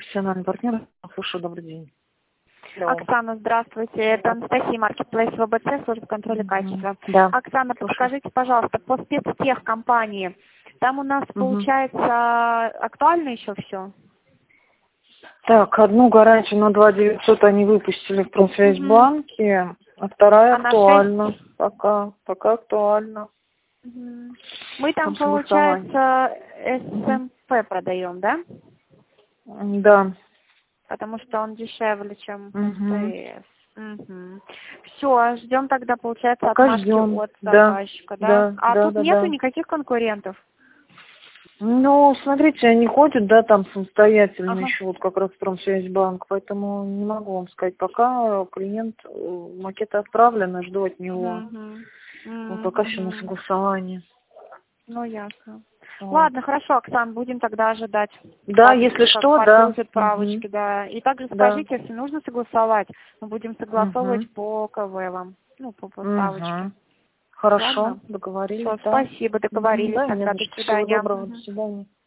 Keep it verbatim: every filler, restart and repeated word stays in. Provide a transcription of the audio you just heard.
Профессиональный партнер. Слушаю, добрый день. Алло. Оксана, здравствуйте. Это Анастасия, маркетплейс ВБЦ, служба контроля качества. Да. Оксана, Слушаю. подскажите, пожалуйста, по спецтехкомпании, там у нас Мгм. получается актуально еще все? Так, одну гарантию на два девятьсот они выпустили в Промсвязьбанке, а вторая А на актуальна. Пока, пока актуальна. Мгм. Мы там, Там согласование. получается, СМП продаем, да? Да. Потому что он дешевле, чем Мгм. МТС. Угу. Все, ждем тогда, получается, Пока отмашки ждем. от Да. заказчика, да? Да, А да, тут да, нету да. никаких конкурентов? Ну, смотрите, они ходят, да, там самостоятельно Ага. еще, вот как раз Промсвязьбанк, поэтому не могу вам сказать, пока клиент, э, макеты отправлены, жду от него. Мгм. Вот пока еще на Мгм. согласовании. Ну, ясно. Вот. Ладно, хорошо, Оксан, будем тогда ожидать. Да, Как, если как что, да. подгрузят Мгм. правочки, да. И также Да. скажите, если нужно согласовать, мы будем Угу. согласовывать по КВ вам, ну, по поставочке. Угу. Хорошо, Ладно? договорились, Все, да. спасибо, Мгм. договорились Да, не тогда, за до что. Всего свидания. доброго, до Мгм. свидания.